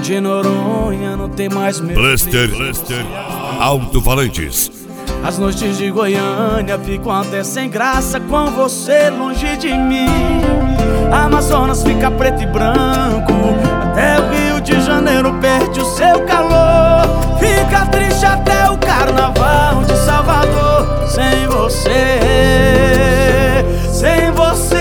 de Noronha não tem mais medo. Cluster Alto-Falantes. As noites de Goiânia ficam até sem graça com você longe de mim. Amazonas fica preto e branco, até o Rio de Janeiro perde o seu calor. Fica triste até o Carnaval de Salvador. Sem você, sem você.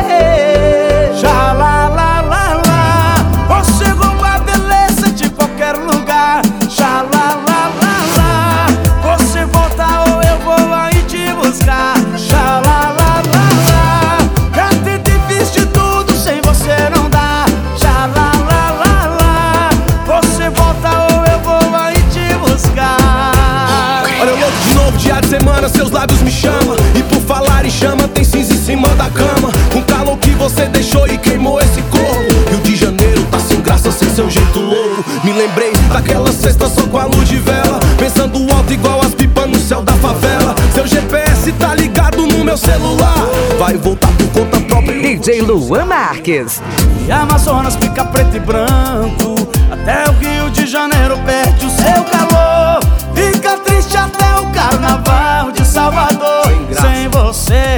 Já lá, lá, lá, lá. Você rouba a beleza de qualquer lugar. Já lá, lá, lá, lá. Você volta ou eu vou aí te buscar. Já lá, lá, lá, lá. Já tentei, fiz de tudo, sem você não dá. Já lá, lá, lá, lá. Você volta ou eu vou aí te buscar. Olha eu louco de novo, dia de semana, seus lábios me chamam. E por falar em chama, tem cinza em cima da cama. Com calor que você deixou e queimou esse corpo. Rio de Janeiro tá sem graça, sem seu jeito louco. Me lembrei daquela sexta só com a luz de vela, pensando alto igual as pipas no céu da favela. Seu GPS tá ligado no meu celular, vai voltar por conta própria. DJ Luan Marques. E Amazonas fica preto e branco, até o Rio de Janeiro perde o seu calor. Fica triste até o Carnaval de Salvador. Sem você,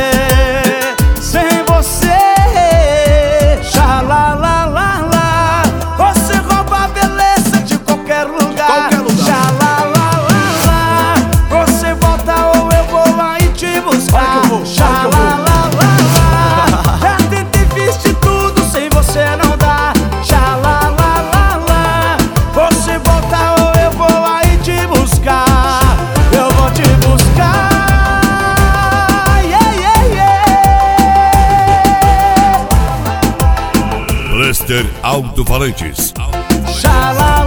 sem você. Já lá, lá, lá, lá. Você rouba a beleza de qualquer lugar. Já lá, lá, lá, lá. Você volta ou eu vou aí te buscar. Já lá, lá, lá, lá. Já tentei, fiz de tudo, sem você não dá. Já lá, lá, lá, lá. Você volta ou eu vou aí te buscar. Eu vou te buscar. Yeah, yeah, yeah. Cluster Alto-Falantes. Já lá,